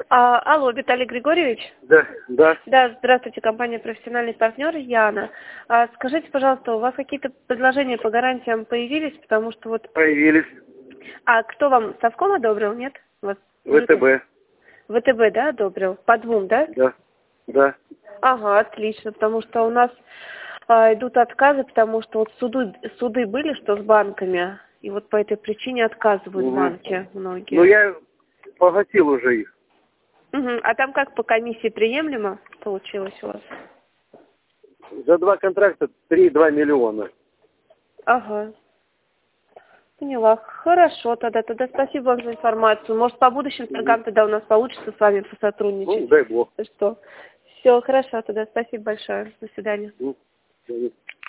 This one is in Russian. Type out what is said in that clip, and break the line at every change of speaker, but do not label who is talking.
Алло, Виталий Григорьевич?
Да, да.
Да, здравствуйте, компания «Профессиональный партнер» Яна. Скажите, пожалуйста, у вас какие-то предложения по гарантиям появились? Потому что вот...
Появились.
А кто вам, совком одобрил, нет? Вот,
ВТБ.
ВТБ, да, одобрил? По двум, да?
Да, да.
Ага, отлично, потому что у нас идут отказы, потому что вот суды были, что с банками, и вот по этой причине отказывают банки многие.
Ну, я погасил уже их.
А там как по комиссии приемлемо получилось у вас?
За 2 контракта 3,2 миллиона.
Ага. Поняла. Хорошо, тогда спасибо вам за информацию. Может, по будущим торгам тогда у нас получится с вами посотрудничать.
Ну, дай бог.
Что? Все, хорошо, тогда спасибо большое. До свидания.